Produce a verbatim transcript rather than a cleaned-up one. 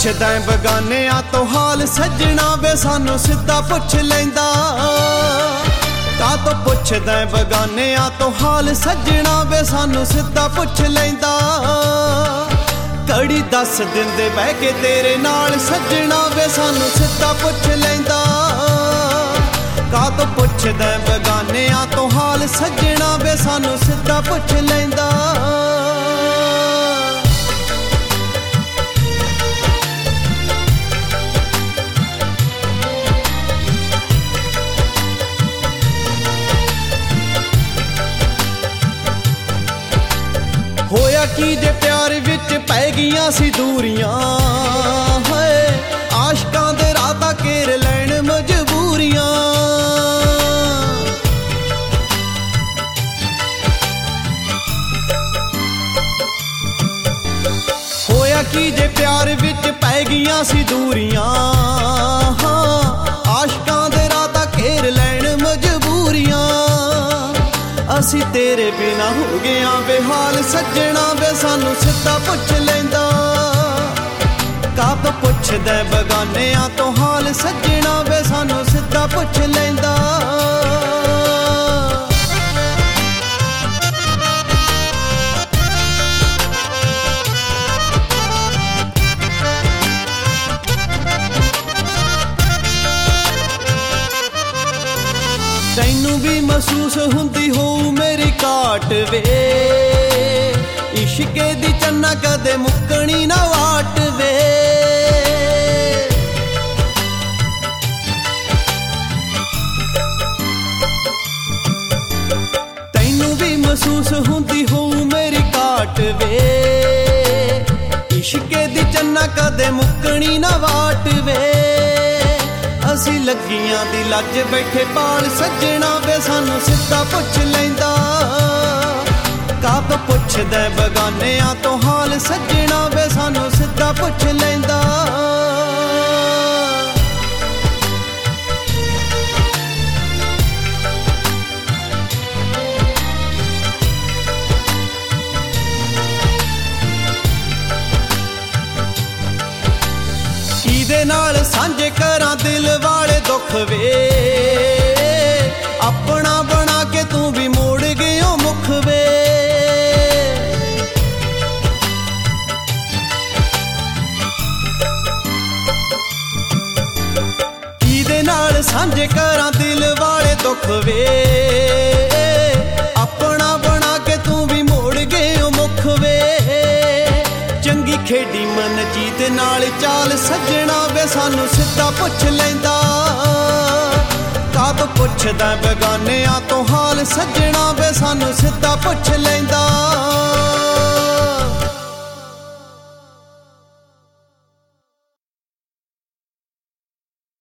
ਪੁੱਛਦਾ ਬਗਾਨਿਆਂ ਤੋਂ ਹਾਲ ਸੱਜਣਾ ਵੇ ਸਾਨੂੰ ਸਿੱਧਾ ਪੁੱਛ ਲੈਂਦਾ ਕਾ ਤੋਂ ਪੁੱਛਦਾ ਬਗਾਨਿਆਂ ਤੋਂ ਹਾਲ ਸੱਜਣਾ ਵੇ ਸਾਨੂੰ ਸਿੱਧਾ ਪੁੱਛ ਲੈਂਦਾ ਕੜੀ ਦੱਸ ਦਿੰਦੇ ਬਹਿ ਕੇ ਤੇਰੇ ਨਾਲ ਸੱਜਣਾ ਵੇ ਸਾਨੂੰ ਸਿੱਧਾ ਪੁੱਛ ਲੈਂਦਾ ਕਾ ਤੋਂ ਪੁੱਛਦਾ ਬਗਾਨਿਆਂ ਤੋਂ ਹਾਲ ਸੱਜਣਾ ਵੇ ਸਾਨੂੰ ਸਿੱਧਾ ਪੁੱਛ ਲੈਂਦਾ ਹੋਇਆ ਕੀ ਜੇ ਪਿਆਰ ਵਿੱਚ ਪੈ ਗਈਆਂ ਸੀ ਦੂਰੀਆਂ ਹਾਏ ਆਸ਼ਕਾਂ ਦੇ ਰਾਤਾਂ ਘੇਰ ਲੈਣ ਮਜਬੂਰੀਆਂ ਹੋਇਆ ਕੀ ਜੇ ਪਿਆਰ ਵਿੱਚ ਪੈ ਗਈਆਂ ਸੀ ਦੂਰੀਆਂ ਹਾਂ ਆਸ਼ਕਾਂ ਦੇ ਰਾਤਾਂ ਘੇਰ ਲੈਣ ਮਜਬੂਰੀਆਂ ਅਸੀਂ ਤੇਰੇ ਬਿਨਾ ਹੋ ਗਿਆ ਬੇਹਾਲ ਸੱਜਣਾ ਵੇ ਸਾਨੂੰ ਸਿੱਧਾ ਪੁੱਛ ਲੈਂਦਾ ਕਾ ਤੋਂ ਪੁੱਛਦਾ ਬਗਾਨਿਆਂ ਤੋਂ ਹਾਲ ਸੱਜਣਾ ਵੇ ਸਾਨੂੰ ਸਿੱਧਾ ਪੁੱਛ ਲੈਂਦਾ ਤੈਨੂੰ ਵੀ ਮਹਿਸੂਸ ਹੁੰਦੀ ਹੋਊ ਮੇਰੀ ਘਾਟ ਵੇ ਇਸ਼ਕੇ ਦੀ ਚੰਨਾ ਕਦੇ ਮੁੱਕਣੀ ਨਾ ਵਾਟ ਵੇ ਤੈਨੂੰ ਵੀ ਮਹਿਸੂਸ ਹੁੰਦੀ ਹੋਊ ਮੇਰੀ ਘਾਟ ਵੇ ਇਸ਼ਕੇ ਦੀ ਚੰਨਾ ਕਦੇ ਮੁੱਕਣੀ ਨਾ ਵਾਟ ਵੇ ਅਸੀਂ ਲੱਗੀਆਂ ਦੀ ਲੱਜ ਬੈਠੇ ਪਾਲ ਸੱਜਣਾ ਵੇ ਸਾਨੂੰ ਸਿੱਧਾ ਪੁੱਛ ਲੈਂਦਾ ਕਾ ਤੋਂ ਪੁੱਛਦਾ ਬਗਾਨਿਆਂ ਤੋਂ ਹਾਲ ਸੱਜਣਾ ਵੇ ਸਾਨੂੰ ਸਿੱਧਾ ਪੁੱਛ ਲੈਂਦਾ ਕਿਹਦੇ ਨਾਲ ਸਾਂਝੇ ਕਰਾਂ ਦਿਲ ਵਾਲੇ ਦੁੱਖ ਵੇ ਆਪਣਾ ਬਣਾ ਕੇ ਤੂੰ ਵੀ ਮੋੜ ਗਿਓ ਮੁਖ ਵੇ ਕਿਹਦੇ ਨਾਲ ਸਾਂਝੇ ਕਰਾਂ ਦਿਲ ਵਾਲੇ ਦੁੱਖ ਵੇ ਆਪਣਾ ਬਣਾ ਕੇ ਤੂੰ ਵੀ ਮੋੜ ਗਿਓ ਮੁਖ ਵੇ ਚੰਗੀ ਖੇਡੀ ਮਨਜੀਤ ਨਾਲ ਚਾਲ ਸੱਜਣਾ ਵੇ ਸਾਨੂੰ ਸਿੱਧਾ ਪੁੱਛ ਲੈਂਦਾ ਕਾ ਤੋਂ ਪੁੱਛਦਾ ਬਗਾਨਿਆਂ ਤੋਂ ਹਾਲ ਸੱਜਣਾ ਵੇ ਸਾਨੂੰ ਸਿੱਧਾ ਪੁੱਛ ਲੈਂਦਾ